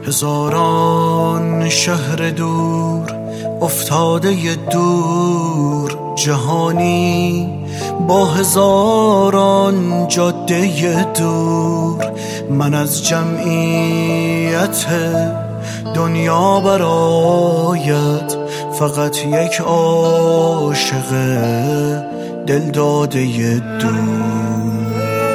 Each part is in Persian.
هزاران شهر دور افتاده دور، جهانی با هزاران جاده دور. من از جمعیت دنیا برایت فقط یک عاشق دل داده دور.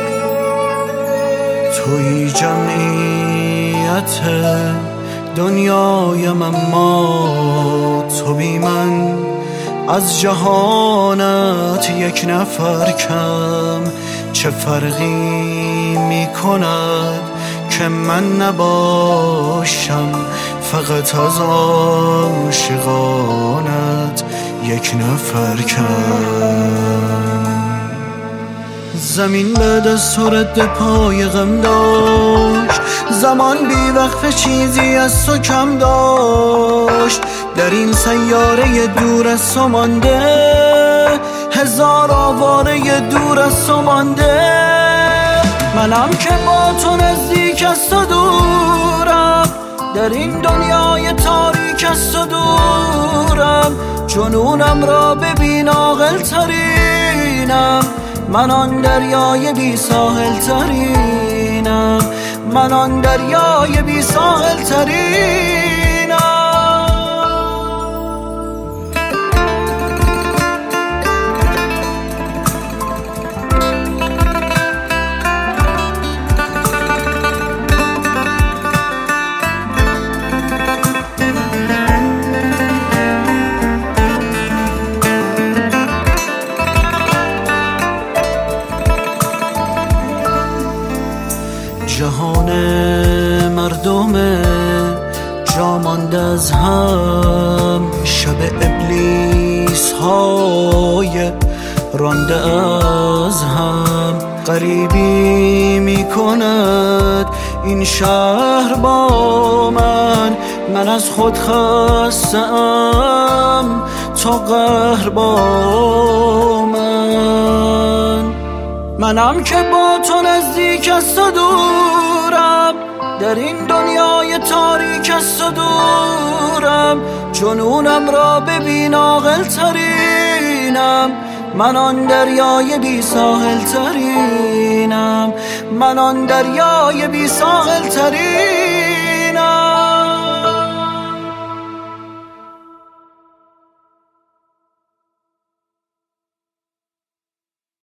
توی جمعیت دنیایم اما تو بی من، از جهانت یک نفر کم. چه فرقی می کند که من نباشم فقط از عاشقانت یک نفر کم. زمین بعد از تو رد پای غم داشت، زمان بی وقف چیزی از تو کم داشت. در این سیاره دور از تو مانده، هزار آواره دور از تو مانده. منم که با تو نزدیک از تو دورم، در این دنیای تاریک از تو دورم. جنونم را ببین عاقل ترینم، من آن دریای بی ساحل ترینم، من آن دریای بی ساحل ترینم. جهان مردم جا مانده از هم، شب ابلیس های رانده از هم. غریبی می کند این شهر با من، من از خود خسته‌ام تو قهر با من. منم که با تو نزدیک از تو دورم، در این دنیای تاریک از تو دورم. جنونم را ببین عاقل ترینم، من آن دریای بی ساحل ترینم، من آن دریای بی ساحل ترینم.